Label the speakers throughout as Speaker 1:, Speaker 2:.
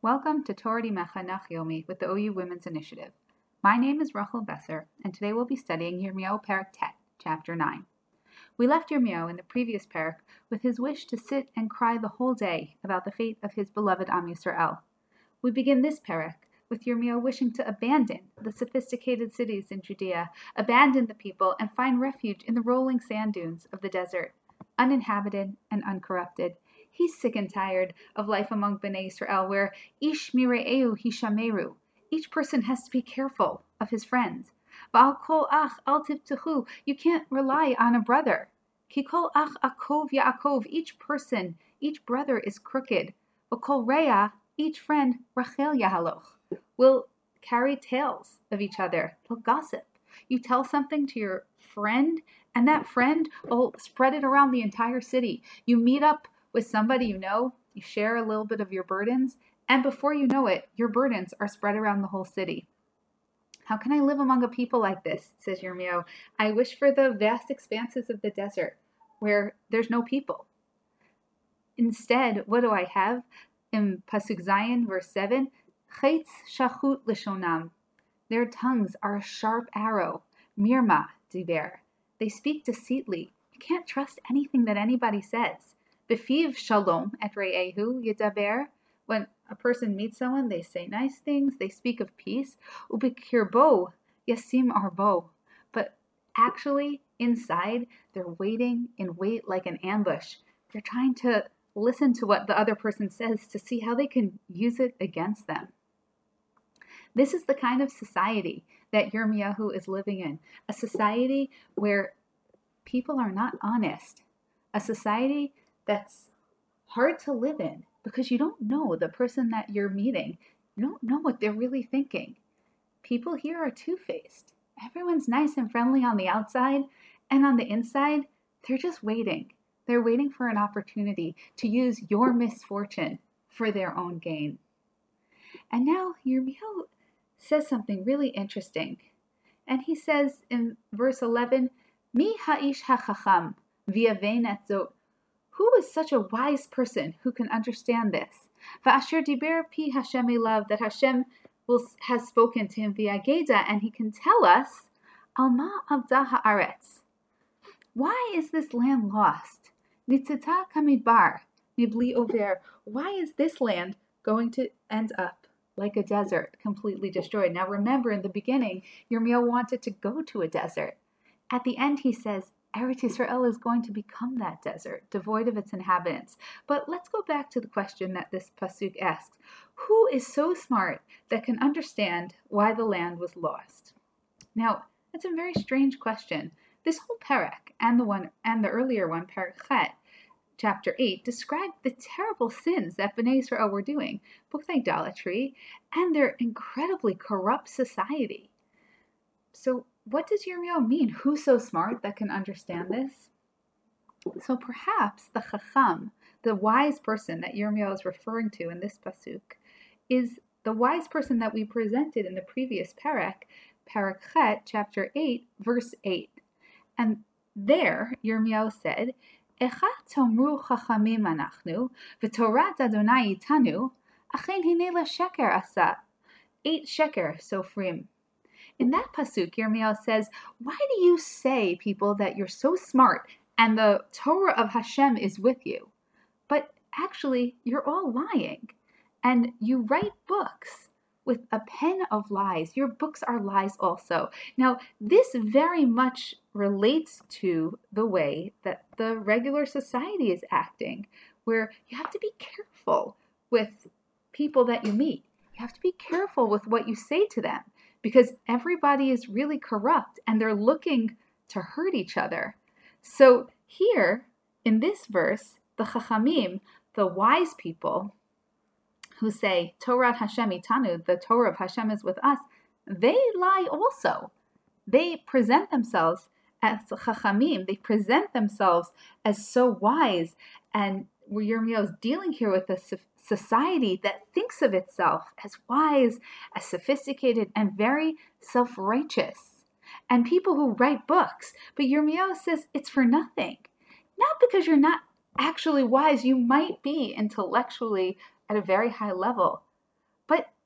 Speaker 1: Welcome to Torah Mechanach Yomi with the OU Women's Initiative. My name is Rachel Besser, and today we'll be studying Yirmiyahu Perek Tet, Chapter 9. We left Yirmiyahu in the previous Perek with his wish to sit and cry the whole day about the fate of his beloved Am Yisrael. We begin this Perek with Yirmiyahu wishing to abandon the sophisticated cities in Judea, abandon the people, and find refuge in the rolling sand dunes of the desert, uninhabited and uncorrupted. He's sick and tired of life among Bnei Israel, where ish mire'eu hishameru. Each person has to be careful of his friends. V'al kol ach al tivtechu. You can't rely on a brother. Ki kol ach akov ya'akov. Each brother is crooked. V'kol re'ah, each friend, rachel yahaloch, will carry tales of each other. They'll gossip. You tell something to your friend, and that friend will spread it around the entire city. You meet up with somebody you know, you share a little bit of your burdens, and before you know it, your burdens are spread around the whole city. How can I live among a people like this, says Yirmiyahu. I wish for the vast expanses of the desert where there's no people. Instead, what do I have? In Pasuk Zayin, verse 7, Chetz shachut lishonam. Their tongues are a sharp arrow. Mirma diber. They speak deceitly. You can't trust anything that anybody says. Befiv shalom et re'ehu yedaber. When a person meets someone, they say nice things, they speak of peace. Ubekirbo yasim arbo. But actually, inside, they're waiting in wait like an ambush. They're trying to listen to what the other person says to see how they can use it against them. This is the kind of society that Yirmiyahu is living in. A society where people are not honest. A society that's hard to live in because you don't know the person that you're meeting. You don't know what they're really thinking. People here are two-faced. Everyone's nice and friendly on the outside, and on the inside, they're just waiting. They're waiting for an opportunity to use your misfortune for their own gain. And now Yirmiyahu says something really interesting. And he says in verse 11, Mi ha'ish ha'chacham v'yavein et zot. Who is such a wise person who can understand this? Va'asher diber pi Hashem elav, that Hashem has spoken to him via Geda, and he can tell us, Alma avda haaretz. Why is this land lost? Nitzita kamidbar mibli over. Why is this land going to end up like a desert, completely destroyed? Now remember, in the beginning, Yirmiyahu wanted to go to a desert. At the end, he says, Eretz Yisrael is going to become that desert, devoid of its inhabitants. But let's go back to the question that this pasuk asks. Who is so smart that can understand why the land was lost? Now, that's a very strange question. This whole perek and the earlier one, Perek Chet, chapter 8, described the terrible sins that Bnei Israel were doing, both idolatry and their incredibly corrupt society. So what does Yirmiyahu mean? Who's so smart that can understand this? So perhaps the chacham, the wise person that Yirmiyahu is referring to in this pasuk, is the wise person that we presented in the previous perek, Perek Chet, chapter 8, verse 8. And there, Yirmiyahu said, Echa tomru chachamim anachnu, v'torat Adonai itanu, achen hine sheker asa. 8 sheker sofrim. In that pasuk, Yirmiyahu says, why do you say, people, that you're so smart and the Torah of Hashem is with you? But actually, you're all lying. And you write books with a pen of lies. Your books are lies also. Now, this very much relates to the way that the regular society is acting, where you have to be careful with people that you meet. You have to be careful with what you say to them, because everybody is really corrupt and they're looking to hurt each other. So here, in this verse, the chachamim, the wise people, who say, Torah Hashem itanu, the Torah of Hashem is with us, they lie also. They present themselves as chachamim. They present themselves as so wise. And Yirmiyahu is dealing here with a society that thinks of itself as wise, as sophisticated, and very self-righteous. And people who write books. But Yirmiyahu says it's for nothing. Not because you're not actually wise. You might be intellectually at a very high level,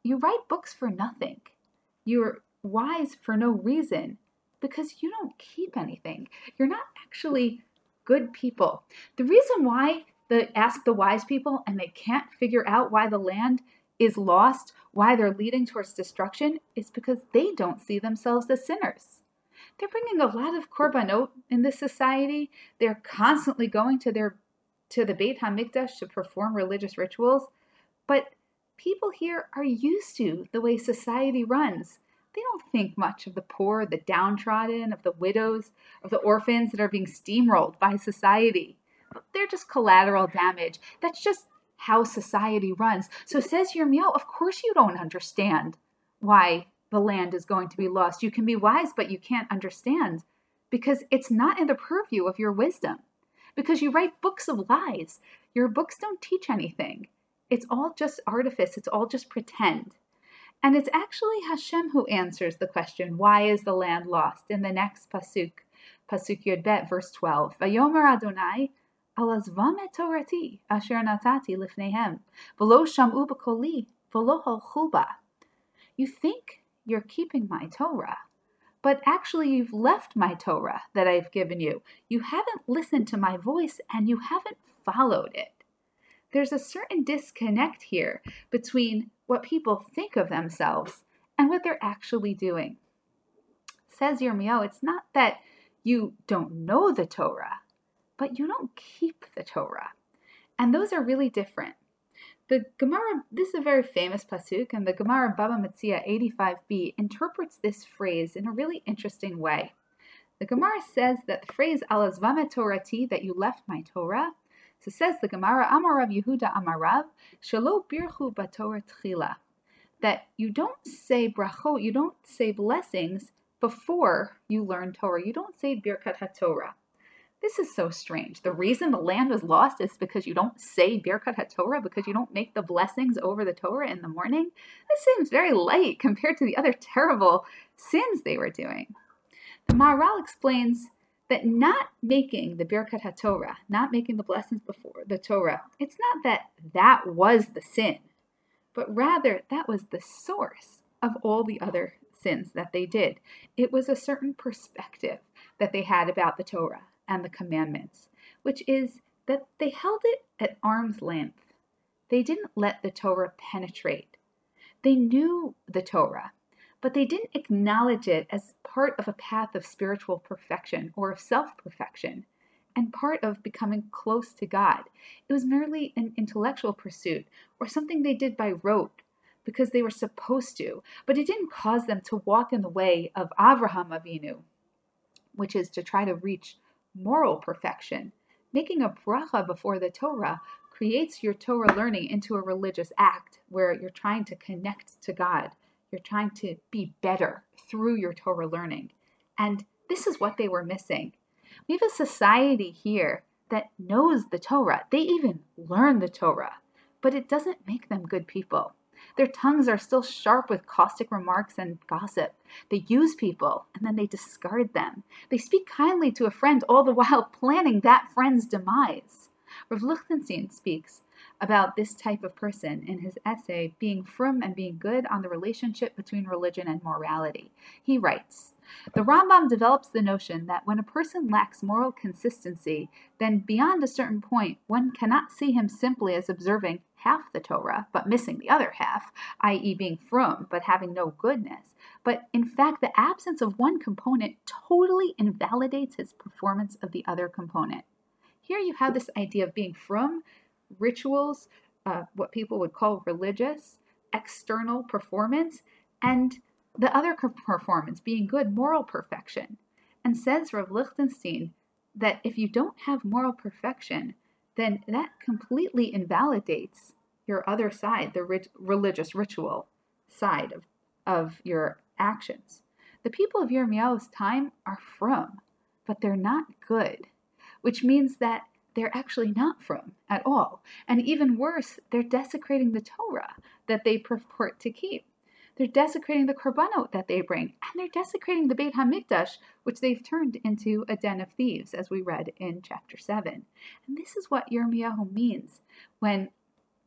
Speaker 1: you write books for nothing. You're wise for no reason because you don't keep anything. You're not actually good people. The reason why ask the wise people and they can't figure out why the land is lost, why they're leading towards destruction, is because they don't see themselves as sinners. They're bringing a lot of korbanot in this society. They're constantly going to the Beit HaMikdash to perform religious rituals. But people here are used to the way society runs. They don't think much of the poor, the downtrodden, of the widows, of the orphans that are being steamrolled by society. They're just collateral damage. That's just how society runs. So says Yirmiyahu, of course you don't understand why the land is going to be lost. You can be wise, but you can't understand because it's not in the purview of your wisdom. Because you write books of lies. Your books don't teach anything. It's all just artifice. It's all just pretend. And it's actually Hashem who answers the question, why is the land lost? In the next pasuk, pasuk Yud Bet, verse 12. Vayomer Adonai, alazvam et torati, asher natati lifnehem, v'lo sham'u b'koli, v'lo halchu ba. You think you're keeping my Torah, but actually you've left my Torah that I've given you. You haven't listened to my voice and you haven't followed it. There's a certain disconnect here between what people think of themselves and what they're actually doing. Says Yirmiyahu, it's not that you don't know the Torah, but you don't keep the Torah. And those are really different. The Gemara, this is a very famous pasuk, and the Gemara Baba Metzia 85b interprets this phrase in a really interesting way. The Gemara says that the phrase alazvam Torati, that you left my Torah, so says the Gemara, Amarav Yehuda Amarav, Shelo birchu batorah tchila, that you don't say brachot, you don't say blessings before you learn Torah. You don't say Birkat HaTorah. This is so strange. The reason the land was lost is because you don't say Birkat HaTorah, because you don't make the blessings over the Torah in the morning. This seems very light compared to the other terrible sins they were doing. The Maharal explains that not making the Birkat HaTorah, not making the blessings before the Torah, it's not that was the sin, but rather that was the source of all the other sins that they did. It was a certain perspective that they had about the Torah and the commandments, which is that they held it at arm's length. They didn't let the Torah penetrate. They knew the Torah, but they didn't acknowledge it as part of a path of spiritual perfection or of self-perfection and part of becoming close to God. It was merely an intellectual pursuit or something they did by rote because they were supposed to, but it didn't cause them to walk in the way of Avraham Avinu, which is to try to reach moral perfection. Making a bracha before the Torah creates your Torah learning into a religious act where you're trying to connect to God. You're trying to be better through your Torah learning. And this is what they were missing. We have a society here that knows the Torah. They even learn the Torah, but it doesn't make them good people. Their tongues are still sharp with caustic remarks and gossip. They use people and then they discard them. They speak kindly to a friend all the while planning that friend's demise. Rav Lichtenstein speaks about this type of person in his essay, Being Frum and Being Good on the Relationship Between Religion and Morality. He writes, the Rambam develops the notion that when a person lacks moral consistency, then beyond a certain point, one cannot see him simply as observing half the Torah, but missing the other half, i.e. being frum, but having no goodness. But in fact, the absence of one component totally invalidates his performance of the other component. Here you have this idea of being frum, rituals, what people would call religious, external performance, and the other performance being good, moral perfection. And says Rav Lichtenstein that if you don't have moral perfection, then that completely invalidates your other side, the religious ritual side of your actions. The people of Yirmiyahu's time are frum, but they're not good, which means that they're actually not frum at all. And even worse, they're desecrating the Torah that they purport to keep. They're desecrating the korbanot that they bring, and they're desecrating the Beit HaMikdash, which they've turned into a den of thieves, as we read in chapter 7. And this is what Yirmiyahu means when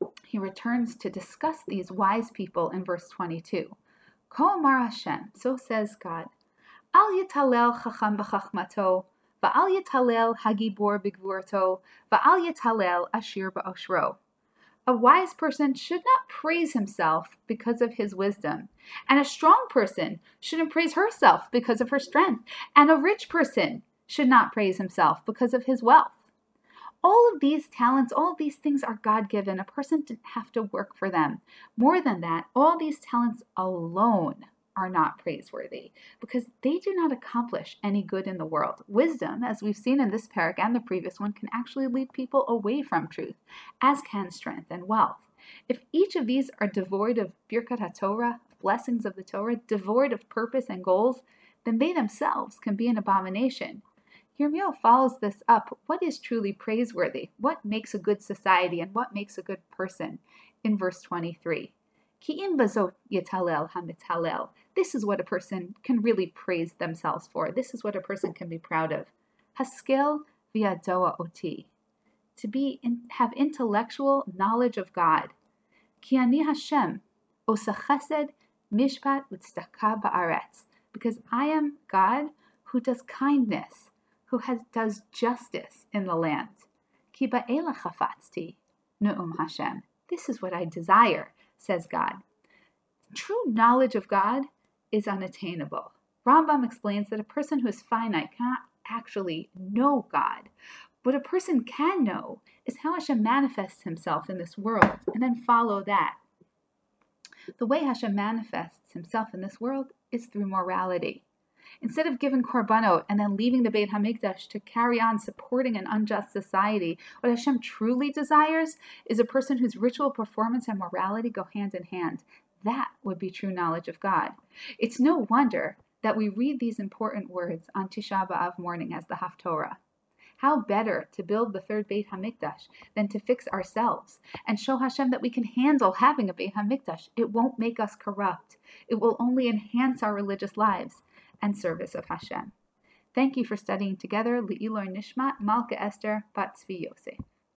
Speaker 1: he returns to discuss these wise people in verse 22. Ko Amar Hashem, so says God, Al yitalel chacham b'chachmato, va'al yitalel hagibor b'gvurto, va'al yitalel ashir ba'oshro. A wise person should not praise himself because of his wisdom, and a strong person shouldn't praise herself because of her strength, and a rich person should not praise himself because of his wealth. All of these talents, all of these things are God-given. A person didn't have to work for them. More than that, all these talents alone are not praiseworthy because they do not accomplish any good in the world. Wisdom, as we've seen in this parak and the previous one, can actually lead people away from truth, as can strength and wealth. If each of these are devoid of Birkat HaTorah, blessings of the Torah, devoid of purpose and goals, then they themselves can be an abomination. Yirmiyahu follows this up. What is truly praiseworthy? What makes a good society and what makes a good person? In verse 23. Ki im bazot yitalel hamitalel. This is what a person can really praise themselves for. This is what a person can be proud of. Haskel v'yadoa oti. Have intellectual knowledge of God. Ki ani Hashem osa chesed mishpat u'tzedakah ba'aretz. Because I am God who does kindness, who does justice in the land. Ki ba'ela chafatzti nu'um Hashem. This is what I desire, says God. True knowledge of God is unattainable. Rambam explains that a person who is finite cannot actually know God. What a person can know is how Hashem manifests himself in this world, and then follow that. The way Hashem manifests himself in this world is through morality. Instead of giving korbanot and then leaving the Beit HaMikdash to carry on supporting an unjust society, what Hashem truly desires is a person whose ritual performance and morality go hand in hand. That would be true knowledge of God. It's no wonder that we read these important words on Tisha B'Av morning as the Haftorah. How better to build the third Beit HaMikdash than to fix ourselves and show Hashem that we can handle having a Beit HaMikdash. It won't make us corrupt. It will only enhance our religious lives and service of Hashem. Thank you for studying together. Le'iloi Nishmat Malka Esther Bat Tzvi Yosef.